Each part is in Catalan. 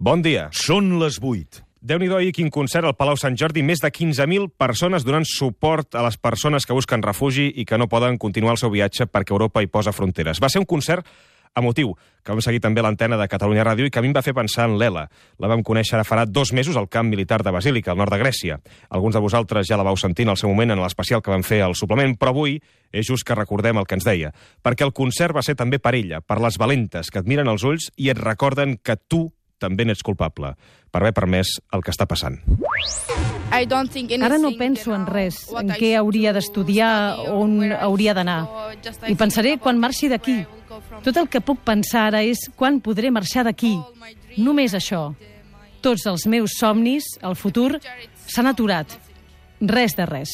Bon dia. Són les 8. Déu-n'hi-do ahir quin concert al Palau Sant Jordi. Més de 15.000 persones donant suport a les persones que busquen refugi i que no poden continuar el seu viatge perquè Europa hi posa fronteres. Va ser un concert emotiu, que vam seguir també a l'antena de Catalunya Ràdio i que a mi em va fer pensar en l'Ela. La vam conèixer ara farà 2 mesos al camp militar de Basílica, al nord de Grècia. Alguns de vosaltres ja la vau sentir en el seu moment en l'especial que vam fer al suplement, però avui és just que recordem el que ens deia. Perquè el concert va ser també per ella, per les valentes que et miren als ulls i et recorden que tu també n'ets culpable per haver permès el que està passant. Ara no penso en res, en què hauria d'estudiar, on hauria d'anar. I pensaré quan marxi d'aquí. Tot el que puc pensar ara és quan podré marxar d'aquí. Només això. Tots els meus somnis, el futur, s'han aturat. Res de res.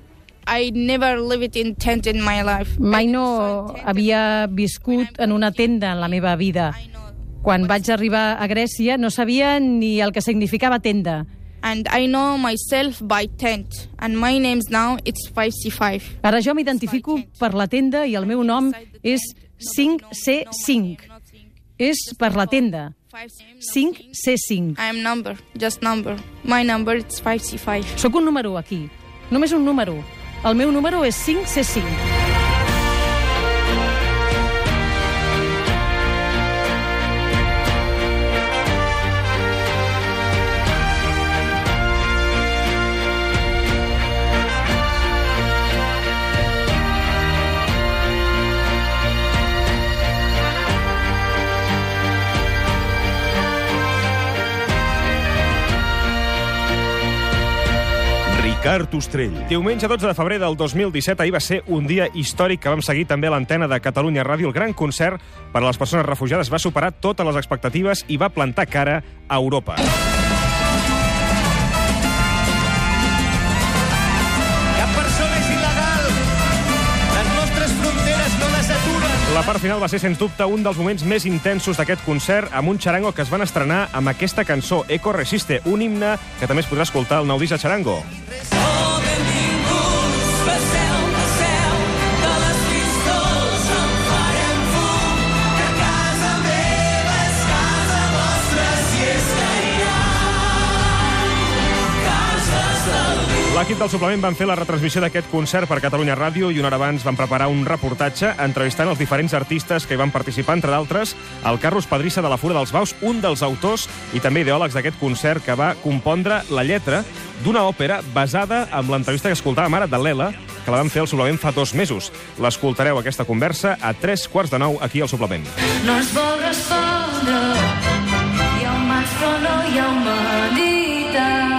Mai no havia viscut en una tenda en la meva vida. Quan vaig arribar a Grècia no sabia ni el que significava tenda. And I know myself by tent, and my name now it's 55. Ara jo m'identifico per la tenda i el meu nom és 5C5. És per la tenda. 5C5. I am number, just number. My number it's 55. Soc un número aquí. Només un número. El meu número és 5C5. Ricard Ostrell. Diumenge 12 de febrer del 2017, ahir va ser un dia històric que vam seguir també a l'antena de Catalunya Ràdio. El gran concert per a les persones refugiades va superar totes les expectatives i va plantar cara a Europa. Cap persona és il·legal. Les nostres fronteres no les aturen. La part final va ser, sens dubte, un dels moments més intensos d'aquest concert, amb un xarango que es van estrenar amb aquesta cançó, Eco Resiste, un himne que també es podrà escoltar al nou disc de Xarango. L'equip del suplement van fer la retransmissió d'aquest concert per Catalunya Ràdio i una hora abans van preparar un reportatge entrevistant els diferents artistes que hi van participar, entre d'altres, el Carlos Padrissa de la Fura dels Baus, un dels autors i també ideòlegs d'aquest concert que va compondre la lletra d'una òpera basada en l'entrevista que escoltàvem ara de l'Ela, que la vam fer al suplement fa 2 mesos. L'escoltareu, aquesta conversa, a 8:45 aquí al suplement. No es vol respondre, hi ha humans però no hi ha humanitat.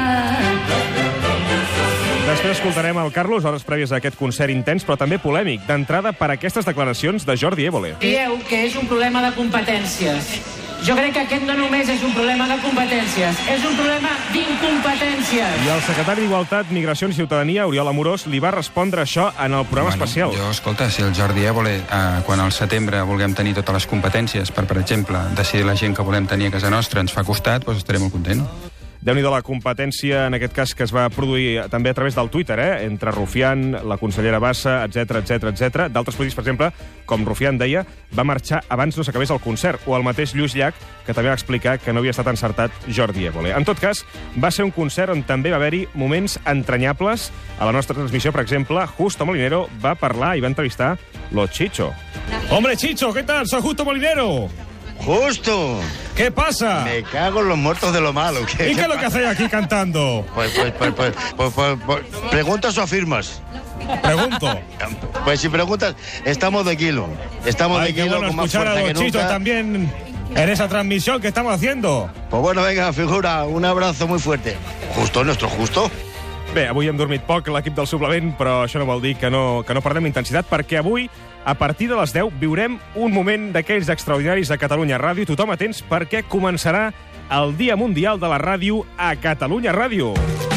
Després escoltarem el Carlos, hores prèvies a aquest concert intens, però també polèmic, d'entrada per aquestes declaracions de Jordi Évole. Dieu que és un problema de competències. Jo crec que aquest no només és un problema de competències, és un problema d'incompetències. I el secretari d'Igualtat, Migracions i Ciutadania, Oriol Amorós, li va respondre això en el programa especial. Jo, escolta, si el Jordi Évole, quan al setembre vulguem tenir totes les competències per exemple, decidir la gent que volem tenir a casa nostra, ens fa costat, doncs estaré molt content. Déu-n'hi-do la competència, en aquest cas, que es va produir també a través del Twitter, entre Rufián, la consellera Bassa, etc. D'altres polítics, per exemple, com Rufián deia, va marxar abans no s'acabés el concert, o el mateix Lluís Llach, que també va explicar que no havia estat encertat Jordi Évole. En tot cas, va ser un concert on també va haver-hi moments entranyables. A la nostra transmissió, per exemple, Justo Molinero va parlar i va entrevistar Los Chicho. Hombre, Chicho, ¿qué tal? Soy Justo Molinero. Justo. ¿Qué pasa? Me cago en los muertos de lo malo. ¿Y qué es lo que hacéis aquí cantando? Pues, ¿preguntas o afirmas? Pregunto. Pues si preguntas, estamos de kilo. Estamos de qué kilo bueno con más escuchar a fuerza que los Chichos nunca. también en esa transmisión que estamos haciendo. Pues bueno, venga, figura, un abrazo muy fuerte. Justo, nuestro Justo. Bé, avui hem dormit poc l'equip del suplement, però això no vol dir que no perdem intensitat, perquè avui, a partir de les 10, viurem un moment d'aquells extraordinaris a Catalunya Ràdio. Tothom atents perquè començarà el Dia Mundial de la Ràdio a Catalunya Ràdio.